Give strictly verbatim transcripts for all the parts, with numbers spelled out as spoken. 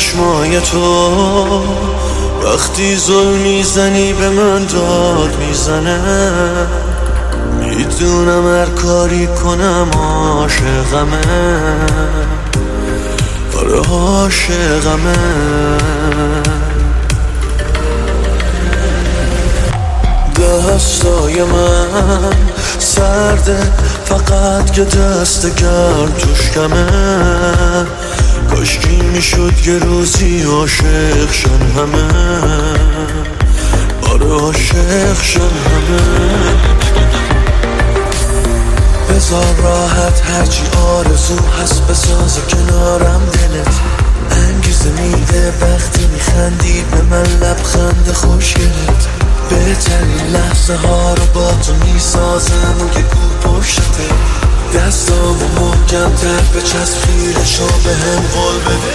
چشمای تو وقتی ظلم میزنی به من داد میزنه. میدونم هر کاری کنم عاشقمه، آره عاشقمه. دستای من سرده فقط که دست گرم توش کمه. کاشکی میشد یه روزی عاشق شن همه، آره عاشق شن همه. بذار راحت هرچی آرزو هست بسازه کنارم دلت. انگیزه میده وقتی میخندی به من لبخند خوشگلت. بهترین لحظه ها رو با تو میسازم و یه گو پشته. دستامو محکم تر به چسب خیرشو به هم قول بده.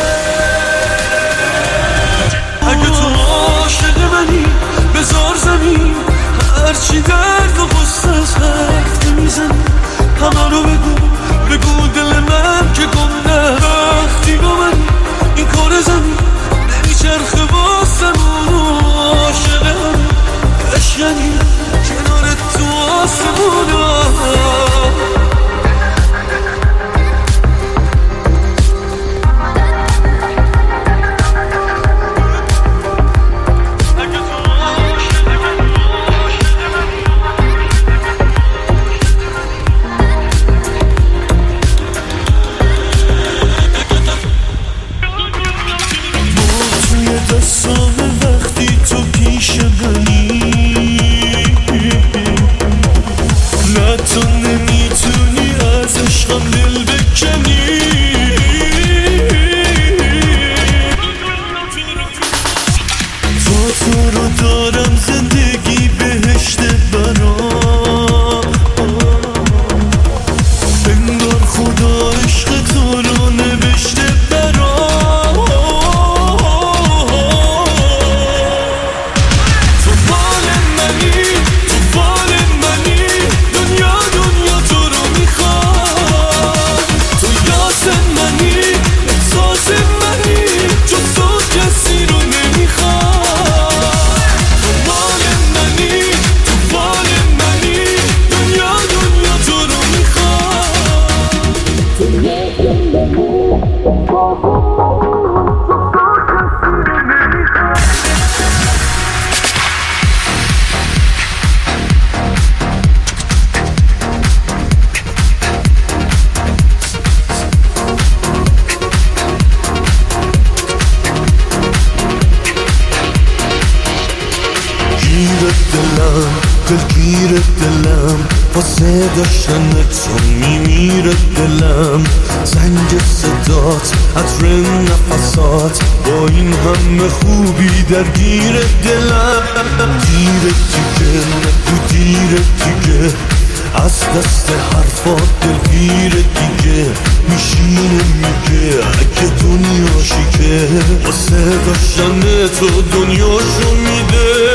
اگه تو عاشق منی بذار زمین، هرچی درد و غصه از حرف میزنی همه رو بگو. بگو دل من که گمده وقتی با منی. این کار زمین نمیچرخه واسمون. عاشق همه عشقنی کنارت تو آسمون. دلگیر دلم واسه داشتن تو میمیره دلم. زنگ صدات عطر نفسات با این همه خوبی درگیر دلم. دیر دیگه نگو دیر دیگه از دست حرفات دلگیر دیگه. میشینه میگه اگه دنیا شیکه واسه داشتن تو دنیاشو میده.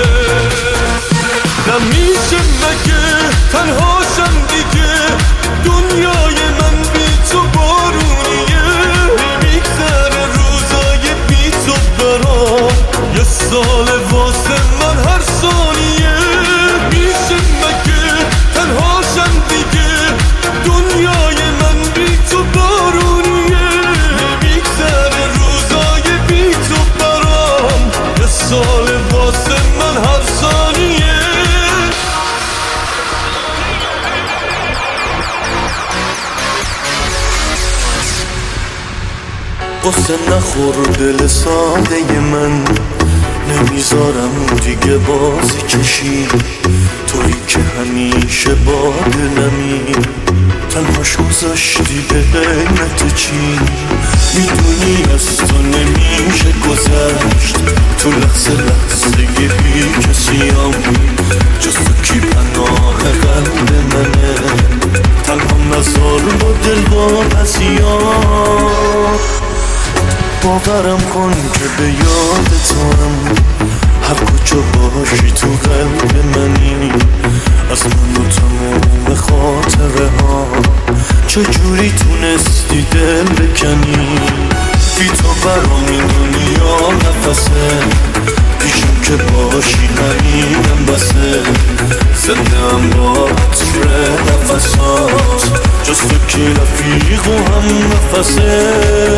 نمیشه مگه تنهاشم دیگه دنیای من بی تو بارونیه. میگذره روزای بی تو برام یه سال واسه من هر ثانیه. میشه مگه تنهاشم دیگه دنیای من بی تو بارونیه. میگذره روزای بی تو برام یه سال واسه من هر ثانیه. قصه نخور دل ساده من، نمیذارم دیگه بازی کشی. تویی که همیشه با دلمی تنهاش گذاشتی به قیمت چی. میدونی از تو نمیشه گذشت، تو لحظه لحظه یه بی کسیم جز تو کی پناه قلب منه. تنها نزار با دل با پسیام. باورم کن که به یاد تو هم هر کجا باشی تو قلب منی. از من و تمام خاطره ها چجوری تونستی دل بکنی. بی تو برام این دنیا نفسه، پیشم که باشی همینم بسه. زندم با عطر نفسات، جز تو که رفیق و هم نفسه.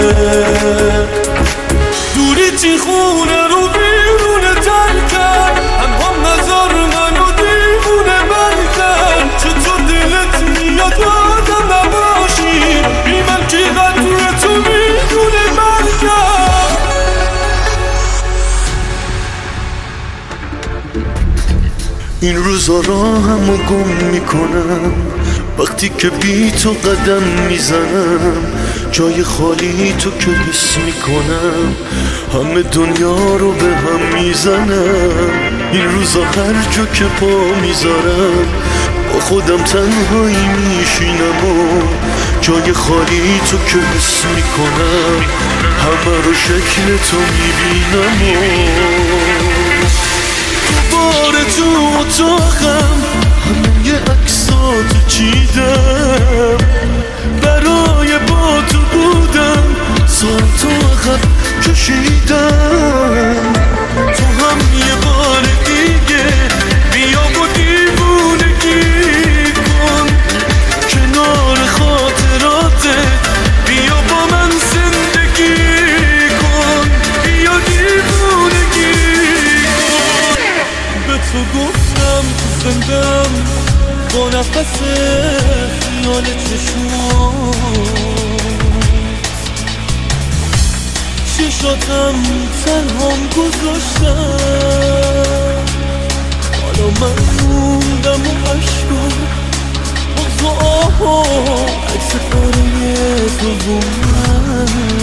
دوری تی خونه رو بیرونه تر کرد، هم هم نظر منو دیوونه من کرد. چطور دلت میاد آدم نباشی، بی من که قدر تو میدونه من کرد. این روزا راهمو گم میکنم وقتی که بی تو قدم میزنم. جای خالی تو که حس میکنم، همه دنیا رو به هم میزنم. این روزا هر جا که پا میذارم با خودم تنهایی میشینم و جای خالی تو که حس میکنم، همه رو شکل تو میبینم. و بار تو اتاقم همه یه عکساتو چیدم، برای با تو بودم ساعتو عقب کشیدم. تو هم یه بار دیگه بیا و دیوونگی کن، کنار خاطراتت بیا با من زندگی کن. بیا دیوونگی کن. به تو گفتم زندم با نفس خیال چشمات، چشاتم تنهام گذاشتم. حالا من موندم و عشقا بغض و آها عکس پاره تو با من.